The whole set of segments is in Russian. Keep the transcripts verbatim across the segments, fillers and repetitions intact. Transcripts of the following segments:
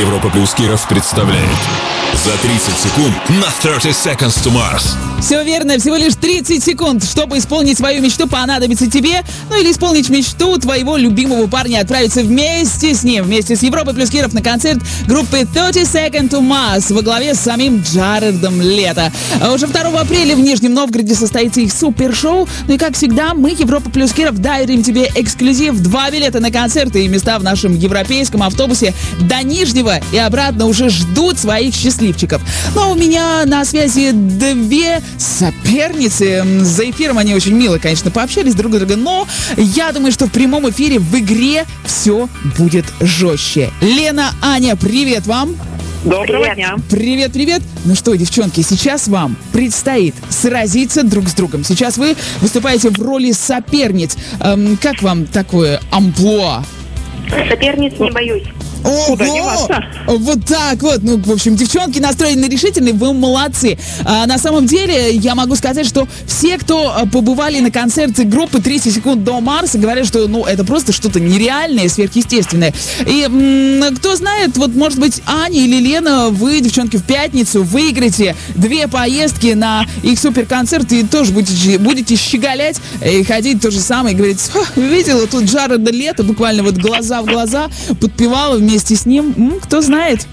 Европа Плюс Киров представляет «За тридцать секунд» на thirty seconds to Mars. Все верно, всего лишь тридцать секунд, чтобы исполнить свою мечту, понадобится тебе, ну или исполнить мечту твоего любимого парня, отправиться вместе с ним, вместе с Европой Плюс Киров на концерт группы thirty seconds to Mars во главе с самим Джаредом Лето. А уже второго апреля в Нижнем Новгороде состоится их супершоу. Ну и как всегда, мы, Европа Плюс Киров, дарим тебе эксклюзив, два билета на концерты и места в нашем европейском автобусе до Нижнего и обратно уже ждут своих счастливчиков. Но у меня на связи две соперницы. За эфиром они очень мило, конечно, пообщались друг с другом, но я думаю, что в прямом эфире в игре все будет жестче. Лена, Аня, привет вам! Доброго Привет. дня. Привет, привет! Ну что, девчонки, сейчас вам предстоит сразиться друг с другом. Сейчас вы выступаете в роли соперниц. Эм, как вам такое амплуа? Соперниц не боюсь. Куда Ого! деваться? Вот так вот. Ну, в общем, девчонки настроены решительно, вы молодцы. А, на самом деле, я могу сказать, что все, кто а, побывали на концерте группы тридцать секунд до Марса, говорят, что, ну, это просто что-то нереальное, сверхъестественное. И м- кто знает, вот, может быть, Аня или Лена, вы, девчонки, в пятницу выиграете две поездки на их суперконцерт и тоже будете, будете щеголять и ходить то же самое и говорить: видела тут Джареда Лето, буквально вот глаза в глаза, подпевала вместе с ним. М, кто знает?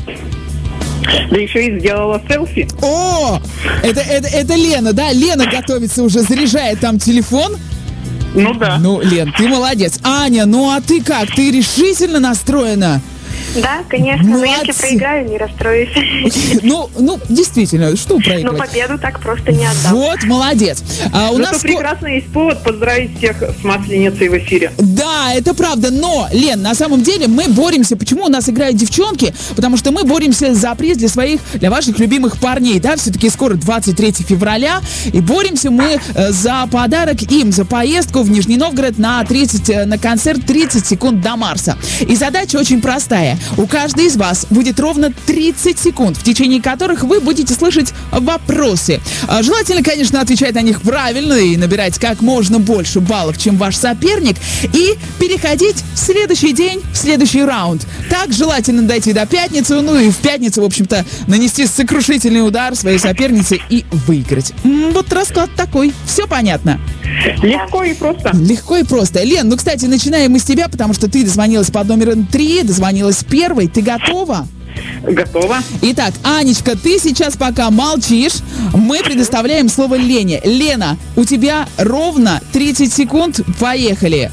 Да еще и сделала селфи. О, это, это, это Лена, да? Лена готовится уже, заряжает там телефон. Ну да. Ну, Лен, ты молодец. Аня, ну а ты как? Ты решительно настроена? Да, конечно, но Молодцы. если проиграю, не расстроюсь. Ну, ну, действительно, что Но проигрывать? победу так просто не отдам. Вот, молодец. А, у Зато нас ко- прекрасно есть повод поздравить всех с Масленицей в эфире. Да, это правда, но, Лен, на самом деле мы боремся. Почему у нас играют девчонки? Потому что мы боремся за приз для своих, для ваших любимых парней, да, все-таки скоро двадцать третьего февраля, и боремся мы э, за подарок им, за поездку в Нижний Новгород на тридцать, э, на концерт тридцать секунд до Марса. И задача очень простая. У каждой из вас будет ровно тридцать секунд, в течение которых вы будете слышать вопросы. А, Желательно, конечно, отвечать на них правильно и набирать как можно больше баллов, чем ваш соперник, и переходить в следующий день, в следующий раунд. Так желательно дойти до пятницы, ну и в пятницу, в общем-то, нанести сокрушительный удар своей сопернице и выиграть. М, Вот расклад такой. Все понятно? Легко и просто. Легко и просто. Лен, ну, кстати, начинаем мы с тебя, потому что ты дозвонилась под номером три, дозвонилась первой. Ты готова? Готово. Итак, Анечка, ты сейчас пока молчишь. Мы предоставляем слово Лене. Лена, у тебя ровно тридцать секунд. Поехали.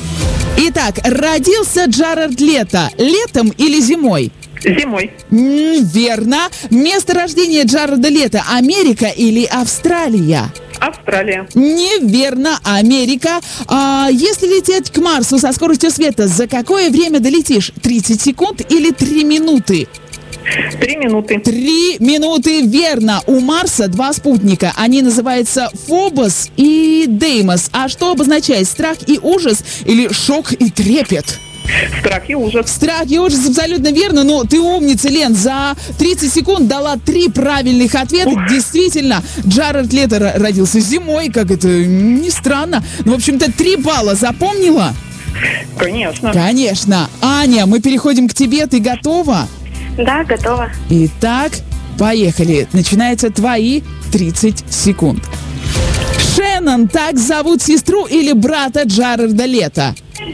Итак, родился Джаред Лето летом или зимой? Зимой. М, верно. Место рождения Джареда Лето — Америка или Австралия? Австралия. Неверно, Америка. А если лететь к Марсу со скоростью света, за какое время долетишь? тридцать секунд или три минуты? Три минуты. Три минуты, верно. У Марса два спутника. Они называются Фобос и Деймос. А что обозначает страх и ужас или шок и трепет? Страх и ужас. Страх и ужас, абсолютно верно. Но ты умница, Лен. За тридцать секунд дала три правильных ответа. Ух. Действительно, Джаред Лето р- родился зимой, как это не странно. Ну, в общем-то, три балла запомнила? Конечно. Конечно. Аня, мы переходим к тебе. Ты готова? Да, готова. Итак, поехали. Начинаются твои тридцать секунд. Шеннон, так зовут сестру или брата Джареда Лето?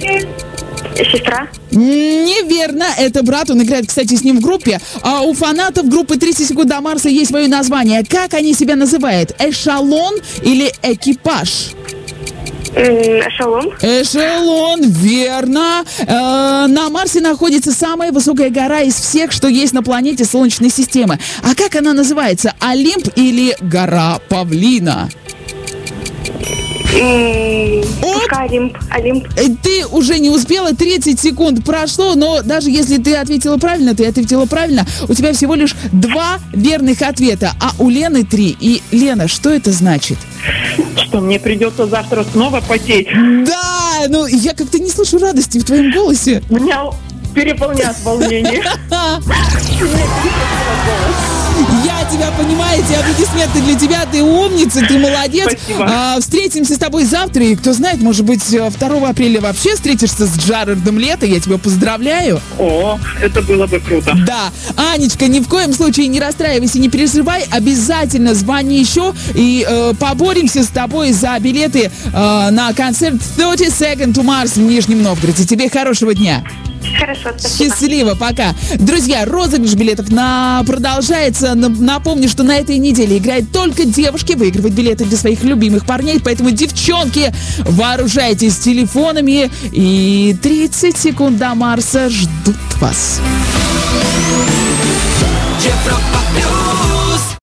Сестра? Неверно, это брат, он играет, кстати, с ним в группе. А у фанатов группы тридцать секунд до Марса есть свое название. Как они себя называют? Эшелон или экипаж? М, Эшелон? Эшелон, верно. Э, на Марсе находится самая высокая гора из всех, что есть на планете Солнечной системы. А как она называется? Олимп или гора Павлина? М, Оп. Пускай Олимп. Олимп. Э, Ты уже не успела, тридцать секунд прошло, но даже если ты ответила правильно, ты ответила правильно, у тебя всего лишь два верных ответа, а у Лены три. И, Лена, что это значит? Что мне придется завтра снова потеть. Да, ну я как-то не слышу радости в твоем голосе. Меня переполняет волнение. Мне переполняет голос. Я тебя понимаю, эти аплодисменты для тебя, ты умница, ты молодец. Спасибо. А, встретимся с тобой завтра, и кто знает, может быть, второго апреля вообще встретишься с Джаредом Лето, я тебя поздравляю. О, это было бы круто. Да, Анечка, ни в коем случае не расстраивайся, не переживай, обязательно звони еще и э, поборемся с тобой за билеты э, на концерт thirty second to Mars в Нижнем Новгороде. Тебе хорошего дня. Хорошо, спасибо. Счастливо, пока. Друзья, розыгрыш билетов на... продолжается. Н- Напомню, что на этой неделе играют только девушки, выигрывают билеты для своих любимых парней. Поэтому, девчонки, вооружайтесь телефонами. И тридцать секунд до Марса ждут вас. Европа плюс.